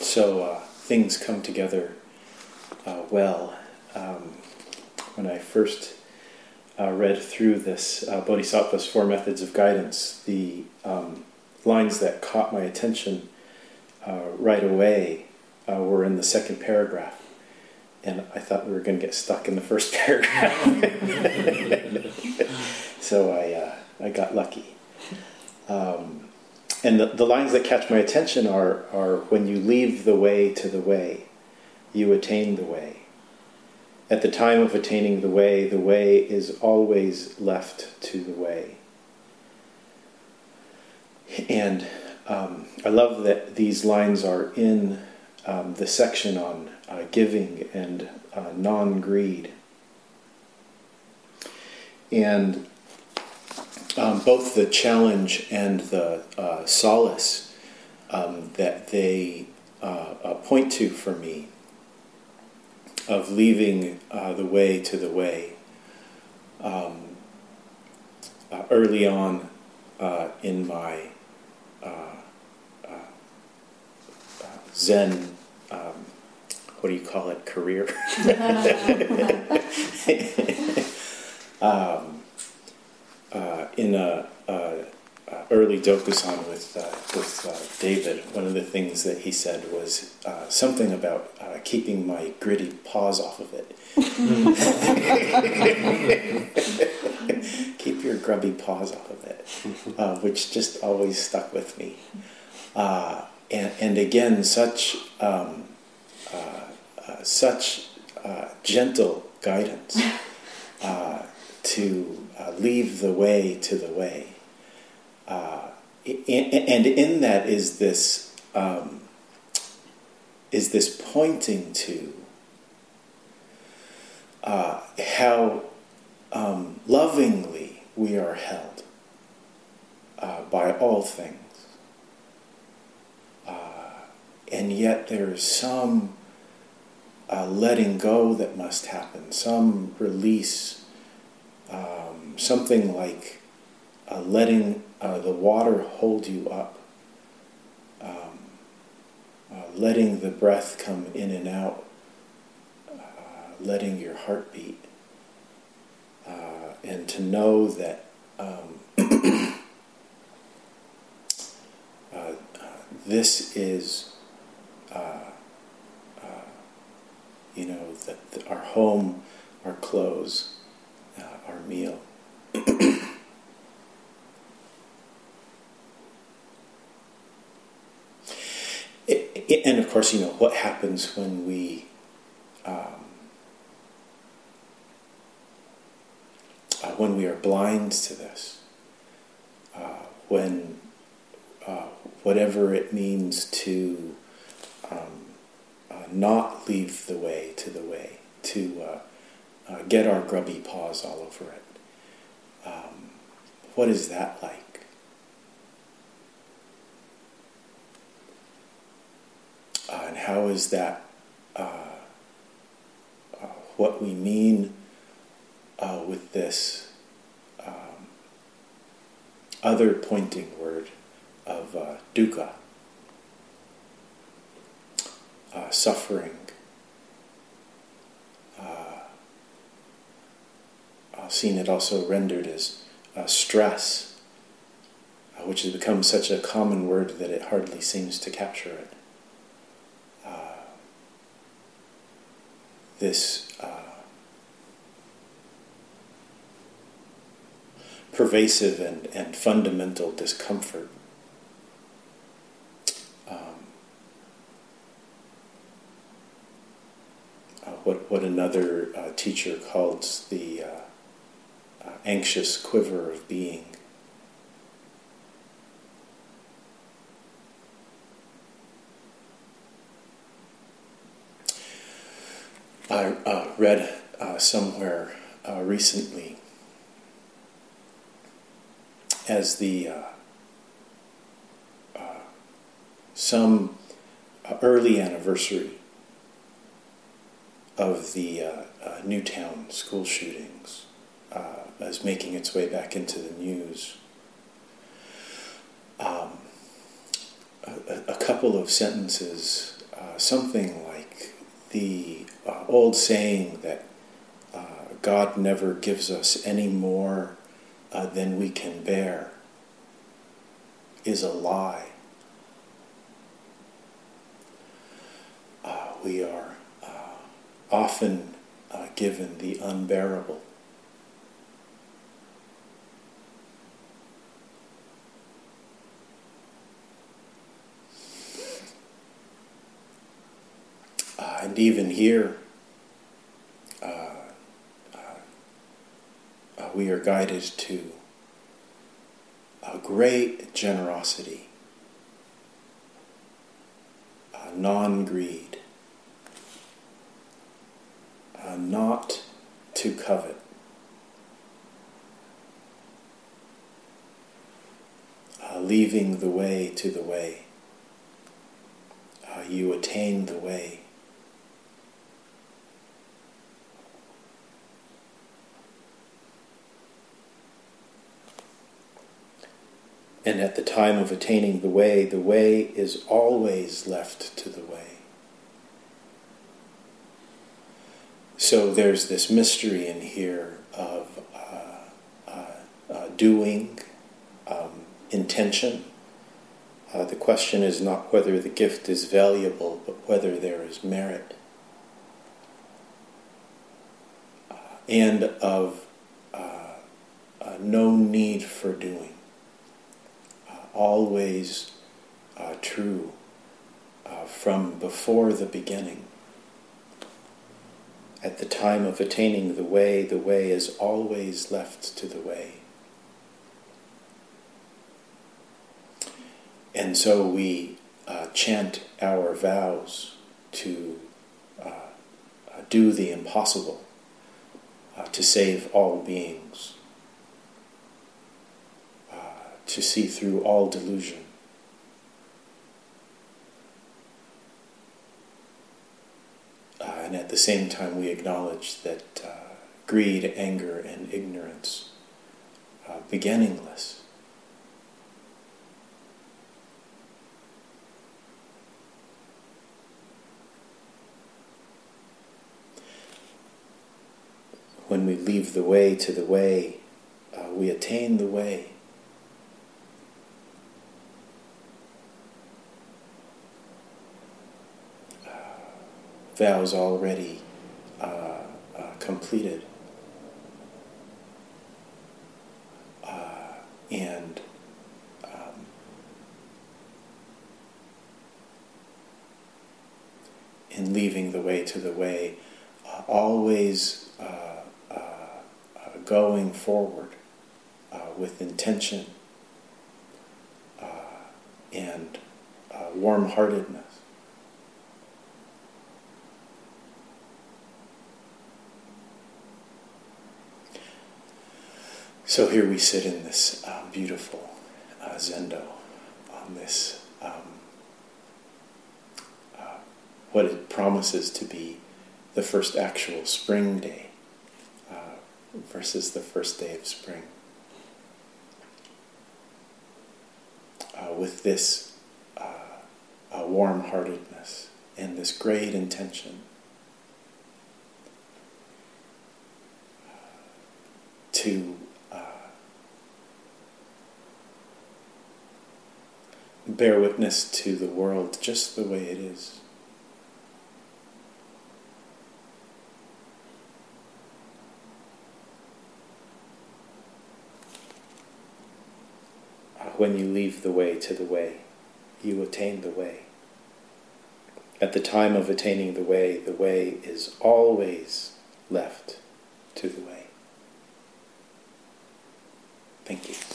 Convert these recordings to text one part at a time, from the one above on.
So things come together well. When I first read through this Bodhisattva's Four Methods of Guidance, the lines that caught my attention right away were in the second paragraph. And I thought we were going to get stuck in the first paragraph. So I got lucky. And the lines that catch my attention are when you leave the way to the way, you attain the way. At the time of attaining the way is always left to the way. And I love that these lines are in the section on giving and non-greed. And both the challenge and the solace that they point to for me of leaving the way to the way. Early on in my Zen, what do you call it, career? In a early Dokusan with David, one of the things that he said was something about keeping my gritty paws off of it. Keep your grubby paws off of it, which just always stuck with me. And again, such gentle guidance to leave the way to the way. And in that is this pointing to how lovingly we are held by all things. And yet there's some letting go that must happen, some release, something like letting the water hold you up, letting the breath come in and out, letting your heart beat, and to know that this is that our home, our clothes, our meal. And of course, what happens when we are blind to this, when whatever it means to not leave the way to the way, to get our grubby paws all over it. What is that like? And how is that what we mean with this other pointing word of dukkha, suffering, I've seen it also rendered as stress, which has become such a common word that it hardly seems to capture it. This pervasive and fundamental discomfort. What another teacher calls the anxious quiver of being. I read somewhere recently as the some early anniversary of the Newtown school shootings is making its way back into the news. A couple of sentences something like the old saying that God never gives us any more than we can bear is a lie. We are often given the unbearable. And even here, we are guided to a great generosity, non-greed, not to covet, leaving the way to the way. You attain the way. And at the time of attaining the way is always left to the way. So there's this mystery in here of doing, intention. The question is not whether the gift is valuable, but whether there is merit. And of no need for doing. Always true from before the beginning. At the time of attaining the way is always left to the way. And so we chant our vows to do the impossible, to save all beings, to see through all delusion. And at the same time we acknowledge that greed, anger, and ignorance, beginningless. When we leave the way to the way, we attain the way. Vows already completed. And in leaving the way to the way, always going forward with intention and warm-heartedness. So here we sit in this beautiful zendo on this, what it promises to be the first actual spring day versus the first day of spring. With this warm-heartedness and this great intention to bear witness to the world just the way it is. When you leave the way to the way, you attain the way. At the time of attaining the way is always left to the way. Thank you.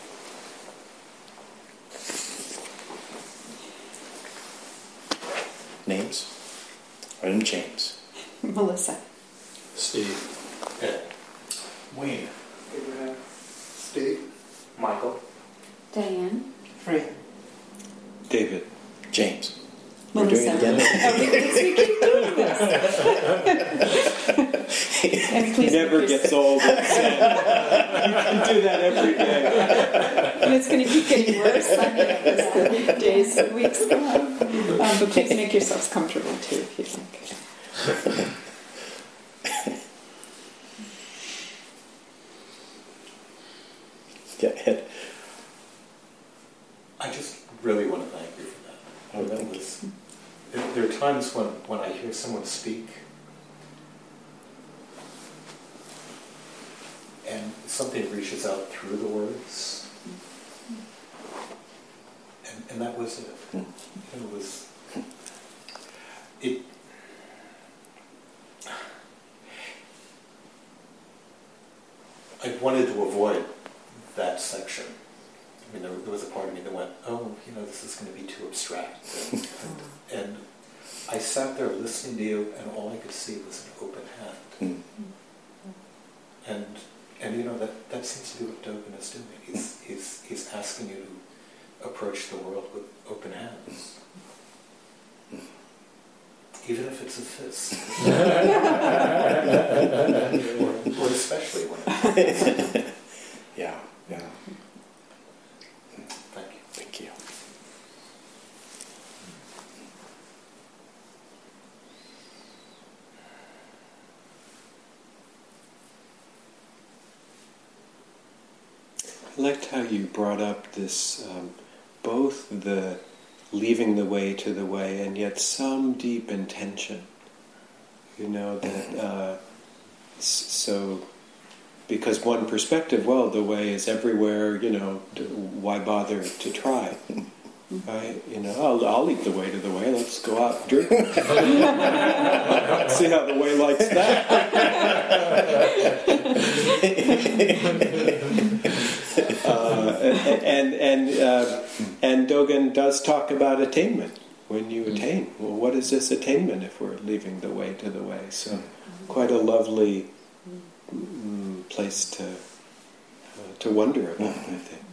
Names? I'm James. Melissa. Steve. Ed. Wayne. Abraham. Steve. Michael. Diane. Frank. David. James. Melissa. We're doing it again. Oh, because we keep doing this. And please never make gets old. You can do that every day. And it's going to keep getting worse as the days and weeks go on. But please make yourselves comfortable too, if you'd like. Go ahead. I just really want to thank you for that. Oh, thank you. There are times when I hear someone speak and something reaches out through the words, and that was it. It was it. I wanted to avoid that section. I mean, there was a part of me that went, oh, this is going to be too abstract. And I sat there listening to you, and all I could see was an open hand. And that seems to be what Dogen is doing. He's asking you to approach the world with open hands. Even if it's a fist. or especially when it's Yeah. Thank you. Thank you. I liked how you brought up this, both the leaving the way to the way and yet some deep intention. That so because one perspective, well, the way is everywhere, why bother to try? Right? I'll lead the way to the way. Let's go out and drink. See how the way likes that. And Dogen does talk about attainment. When you attain, well, what is this attainment if we're leaving the way to the way? So, quite a lovely place to wonder about, I think.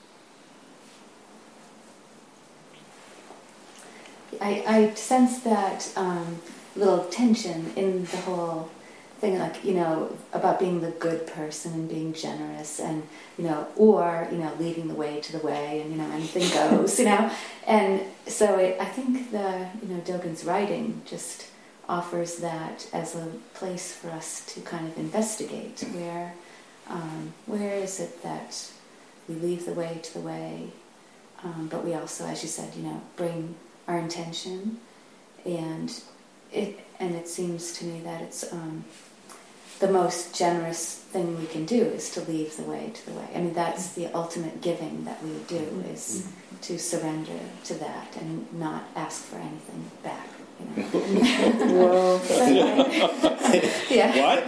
I sense that little tension in the whole thing, about being the good person and being generous, and or leading the way to the way, and anything goes, and so I think the Dogen's writing just offers that as a place for us to kind of investigate where is it that we leave the way to the way, but we also, as you said, bring our intention, and it seems to me that it's the most generous thing we can do is to leave the way to the way. I mean, that's the ultimate giving that we do, is to surrender to that and not ask for anything back. Whoa. So, yeah. What?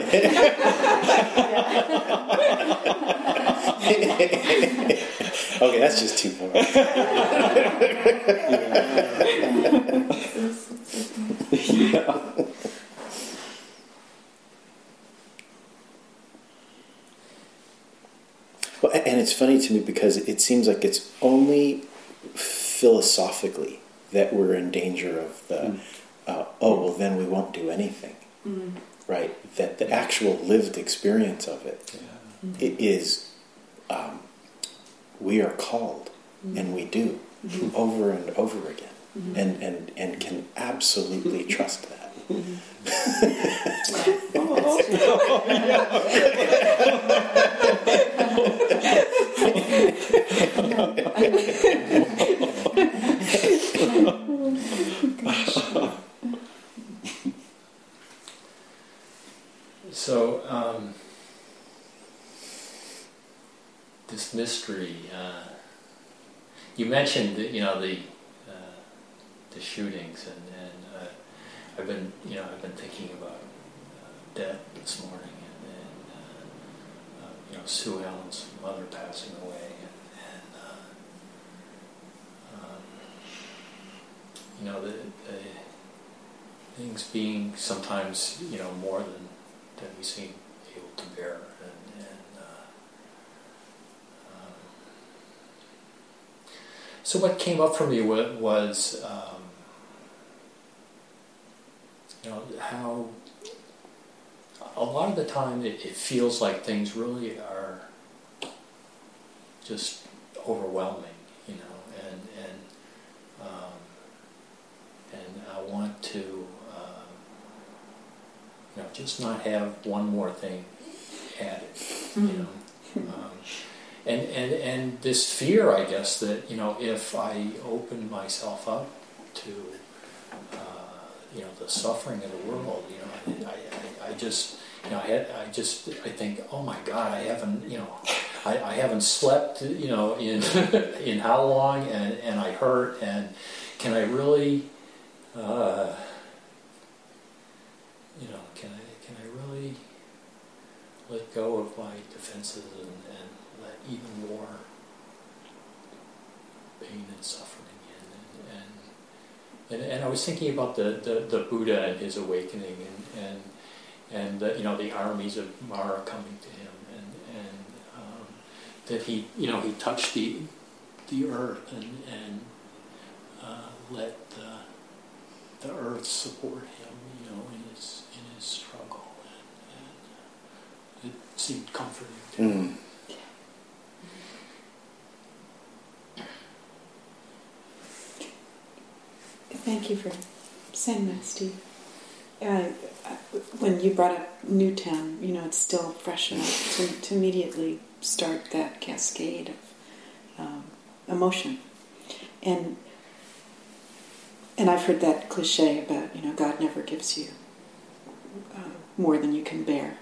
Okay, that's just too far. Yeah. Well, and it's funny to me because it seems like it's only philosophically that we're in danger of the, then we won't do anything. Right? That the actual lived experience of it, it is, we are called, and we do, over and over again, and can absolutely trust that. So, this mystery, you mentioned the shootings, and I've been thinking about death this morning, and Sue Ellen's mother passing away, and the things being sometimes more than we seem able to bear, so what came up for me was how a lot of the time it feels like things really are just overwhelming, you know, and I want to, you know, just not have one more thing added, you know. And this fear, I guess, that, you know, if I open myself up to, you know, the suffering of the world, you know, I just, you know, I think, oh my God, I haven't, you know, I haven't slept, you know, in in how long, and I hurt, and can I really, you know, can I really let go of my defenses and let even more pain and suffering in, and I was thinking about the Buddha and his awakening, and the, you know, the armies of Mara coming to him, and that he, you know, he touched the earth and let the earth support him, you know, in his struggle, and it seemed comforting to him. Thank you for saying that, Steve. When you brought up Newtown, you know, it's still fresh enough to immediately start that cascade of emotion. And I've heard that cliche about, you know, God never gives you more than you can bear.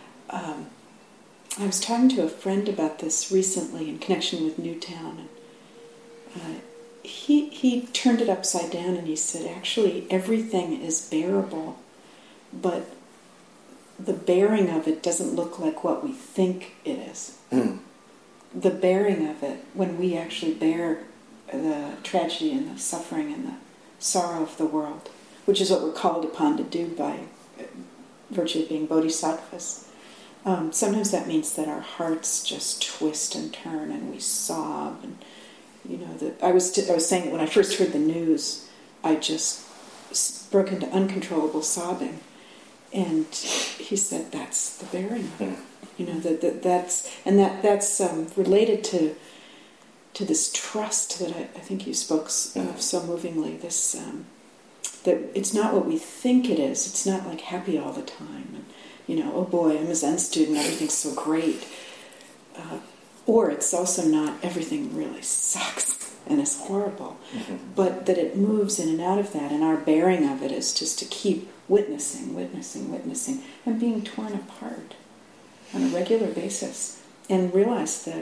I was talking to a friend about this recently in connection with Newtown, and he turned it upside down and he said, actually, everything is bearable, but the bearing of it doesn't look like what we think it is. The bearing of it, when we actually bear the tragedy and the suffering and the sorrow of the world, which is what we're called upon to do by virtue of being bodhisattvas, sometimes that means that our hearts just twist and turn and we sob. And you know, I was saying that when I first heard the news, I just broke into uncontrollable sobbing. And he said, "That's the bearing of it." You know, that's related to this trust that I think you spoke of so movingly. This that it's not what we think it is. It's not like happy all the time, and you know, oh boy, I'm a Zen student, everything's so great. Or it's also not everything really sucks and is horrible, but that it moves in and out of that, and our bearing of it is just to keep witnessing, and being torn apart on a regular basis, and realize that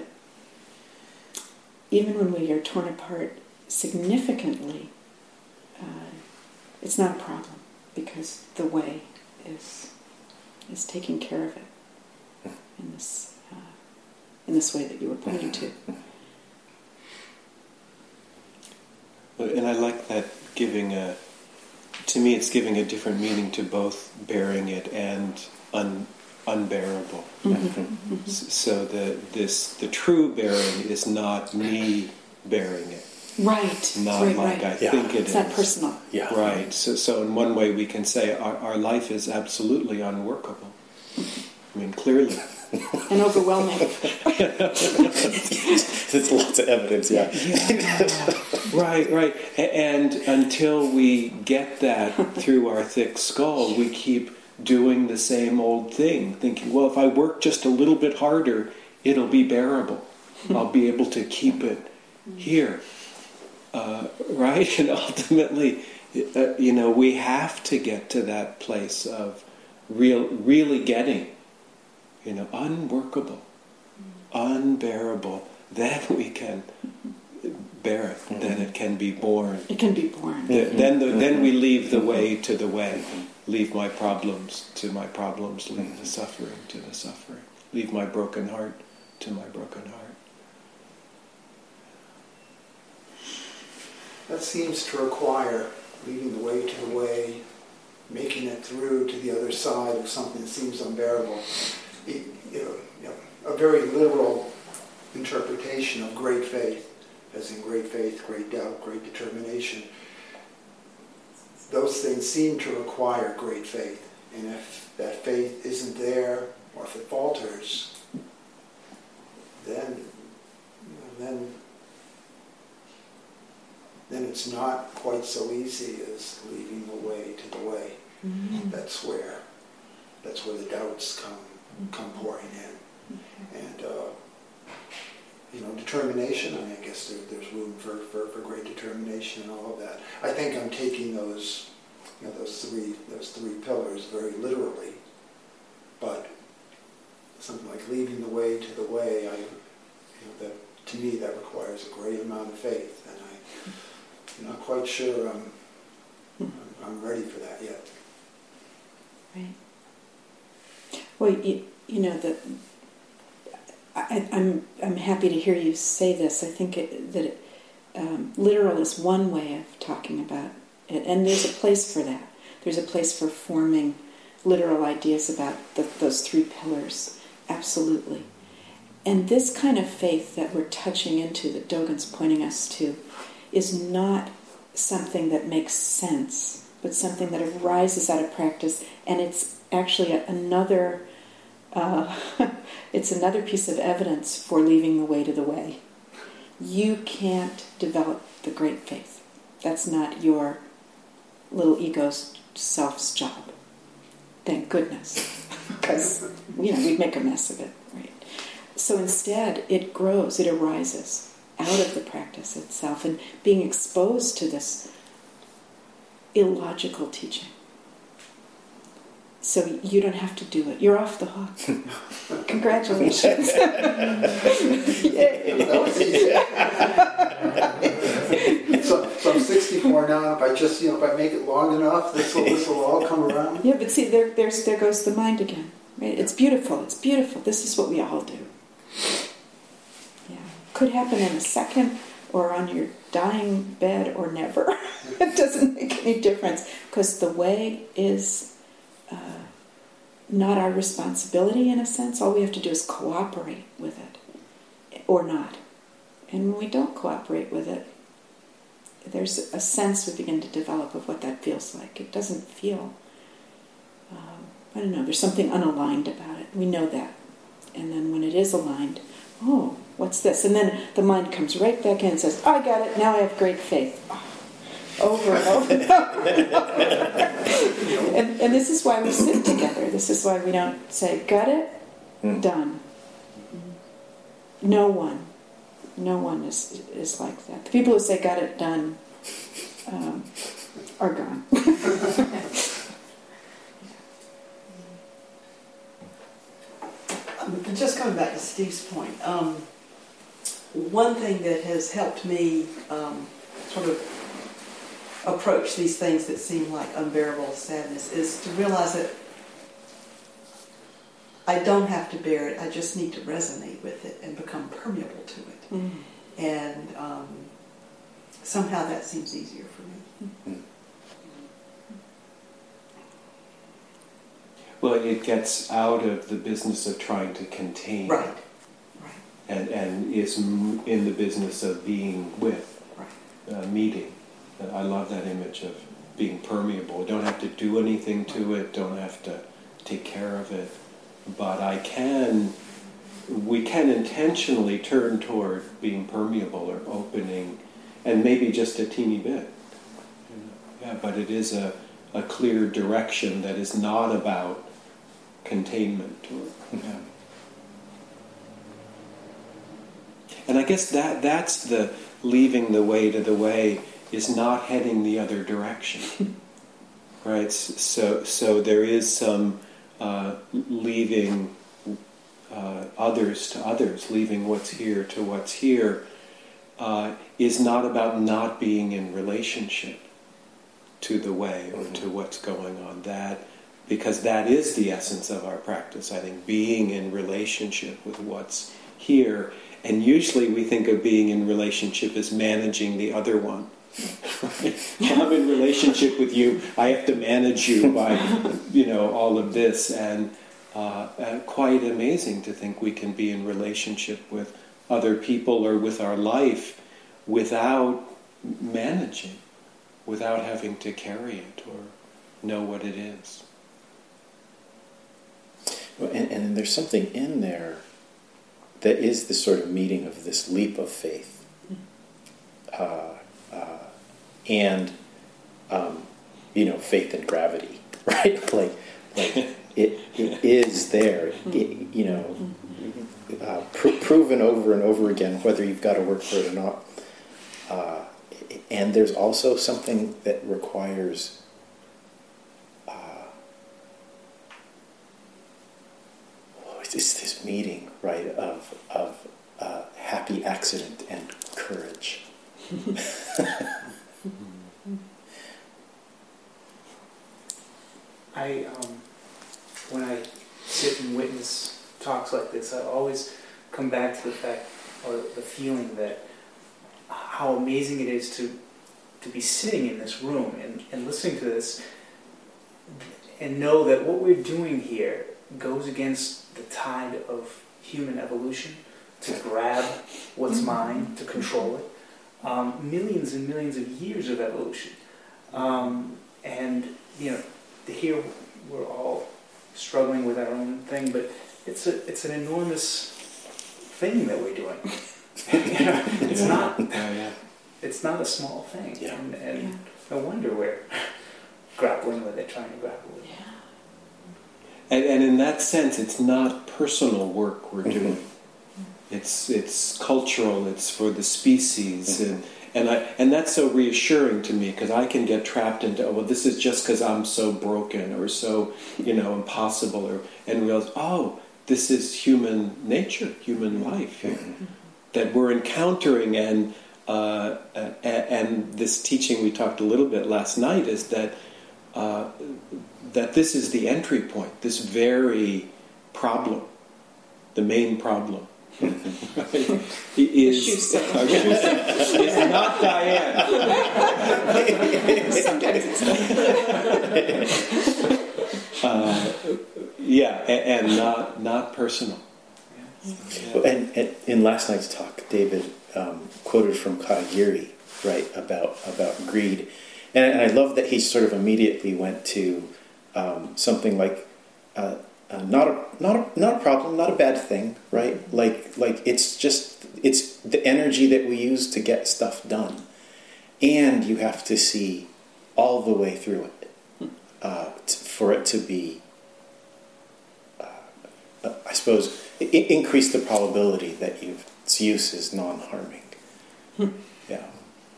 even when we are torn apart significantly, it's not a problem, because the way is taking care of it in this way that you were pointing to. And I like that to me it's giving a different meaning to both bearing it and unbearable. So the true bearing is not me bearing it. Right. Not right, like I think it is. It's not personal. Yeah. Right. So in one way we can say our life is absolutely unworkable. I mean, clearly. And overwhelming. There's lots of evidence, yeah. Right. And until we get that through our thick skull, we keep doing the same old thing, thinking, well, if I work just a little bit harder, it'll be bearable. I'll be able to keep it here. Right? And ultimately, you know, we have to get to that place of really getting, you know, unworkable, unbearable. Then we can bear it. Then it can be born. It can be born. Then we leave the way to the way. Leave my problems to my problems. Leave the suffering to the suffering. Leave my broken heart to my broken heart. That seems to require leaving the way to the way, making it through to the other side of something that seems unbearable. A very literal interpretation of great faith, as in great faith, great doubt, great determination. Those things seem to require great faith And if that faith isn't there, or if it falters, then it's not quite so easy as leaving the way to the way. Mm-hmm. That's where the doubts come pouring in. And determination. I guess there's room for great determination and all of that. I think I'm taking those three pillars very literally. But something like leaving the way to the way, that to me that requires a great amount of faith, and I'm not quite sure I'm ready for that yet. Right. Well, I'm happy to hear you say this. I think literal is one way of talking about it, and there's a place for that. There's a place for forming literal ideas about those three pillars, absolutely. And this kind of faith that we're touching into, that Dogen's pointing us to, is not something that makes sense, but something that arises out of practice, and it's actually another piece of evidence for leaving the way to the way. You can't develop the great faith. That's not your little ego's self's job. Thank goodness, because we'd make a mess of it, right? So instead, it grows, it arises out of the practice itself, and being exposed to this illogical teaching. So you don't have to do it. You're off the hook. Congratulations. Yay. That was easy. So I'm 64 now. If I make it long enough, this will all come around. Yeah, but see, there goes the mind again. Right? It's beautiful. It's beautiful. This is what we all do. Yeah, could happen in a second, or on your dying bed, or never. It doesn't make any difference, because the way is not our responsibility in a sense. All we have to do is cooperate with it, or not. And when we don't cooperate with it, there's a sense we begin to develop of what that feels like. It doesn't feel, I don't know, there's something unaligned about it. We know that. And then when it is aligned, oh, what's this? And then the mind comes right back in and says, I got it, now I have great faith. Over and over and over and over. And this is why we sit together. This is why we don't say, got it? Done. No one is like that. The people who say got it done are gone. Just coming back to Steve's point, one thing that has helped me sort of approach these things that seem like unbearable sadness is to realize that I don't have to bear it, I just need to resonate with it and become permeable to it. Mm-hmm. And somehow that seems easier for me. Mm-hmm. Well, it gets out of the business of trying to contain. Right. And is in the business of being with, meeting. I love that image of being permeable. Don't have to do anything to it, don't have to take care of it. But we can intentionally turn toward being permeable or opening, and maybe just a teeny bit. Yeah, but it is a clear direction that is not about containment. And I guess that's the leaving the way to the way, is not heading the other direction. Right? So there is some leaving others to others, leaving what's here to what's here, is not about not being in relationship to the way or to what's going on. Because that is the essence of our practice, I think, being in relationship with what's here. And usually we think of being in relationship as managing the other one. Right? I'm in relationship with you, I have to manage you by, all of this. And quite amazing to think we can be in relationship with other people or with our life without managing, without having to carry it or know what it is. And there's something in there that is this sort of meeting of this leap of faith, and faith and gravity, right? like it is there, proven over and over again, whether you've got to work for it or not. And there's also something that requires it's this meeting, right, of happy accident and courage. When I sit and witness talks like this, I always come back to the fact, or the feeling that how amazing it is to be sitting in this room and listening to this and know that what we're doing here goes against the tide of human evolution to grab what's mine, to control it. Millions and millions of years of evolution. And, here we're all struggling with our own thing, but it's an enormous thing that we're doing. It's not a small thing, and no wonder we're grappling with it, trying to grapple with it. And in that sense, it's not personal work we're doing. It's cultural. It's for the species, and that's so reassuring to me, because I can get trapped into, this is just because I'm so broken or so impossible, and realize, this is human nature, human life that we're encountering, and this teaching we talked a little bit last night is that this is the entry point, this very problem, the main problem. is not Diane. Sometimes it's and not personal. And in last night's talk, David quoted from Katagiri, right, about greed, and I love that he sort of immediately went to something like not a problem, not a bad thing, right? Like it's the energy that we use to get stuff done, and you have to see all the way through it for it to be, I suppose, increase the probability that its use is non-harming. Yeah.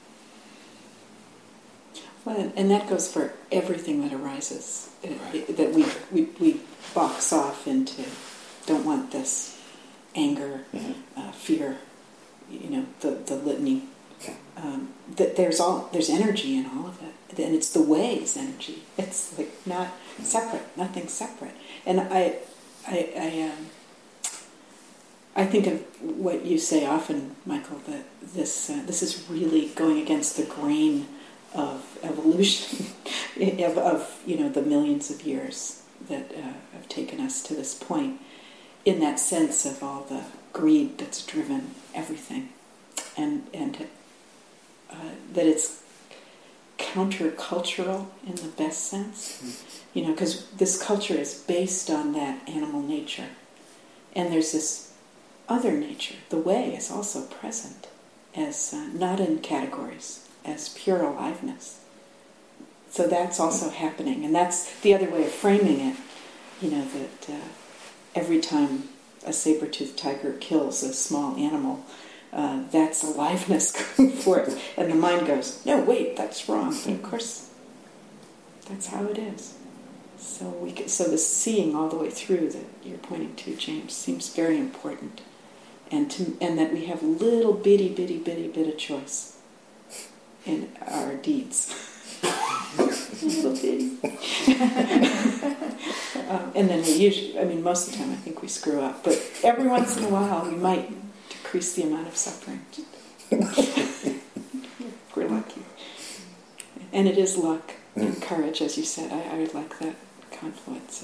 Well, and that goes for everything that arises, that we box off into, don't want this, anger, fear, the litany. That there's energy in all of it, and it's the way is energy. It's like not separate, nothing separate. And I think of what you say often, Michael, that this is really going against the grain of evolution, of the millions of years that have taken us to this point, in that sense of all the greed that's driven everything, and that it's countercultural in the best sense, because this culture is based on that animal nature, and there's this other nature. The way is also present as not in categories, as pure aliveness. So that's also happening, and that's the other way of framing it, that every time a saber-toothed tiger kills a small animal, that's aliveness going forth, and the mind goes, no, wait, that's wrong. But of course, that's how it is. So the seeing all the way through that you're pointing to, James, seems very important, and that we have little bitty bit of choice in our deeds. Little bitty. And then we usually, most of the time I think we screw up, but every once in a while we might decrease the amount of suffering. We're lucky. And it is luck and courage, as you said. I like that confluence.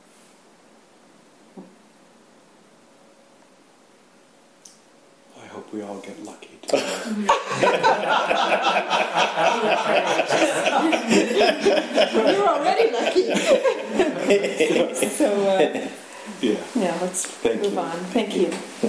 I hope we we all get lucky. You're already lucky. So, Yeah. yeah, let's Thank move you. on. Thank you.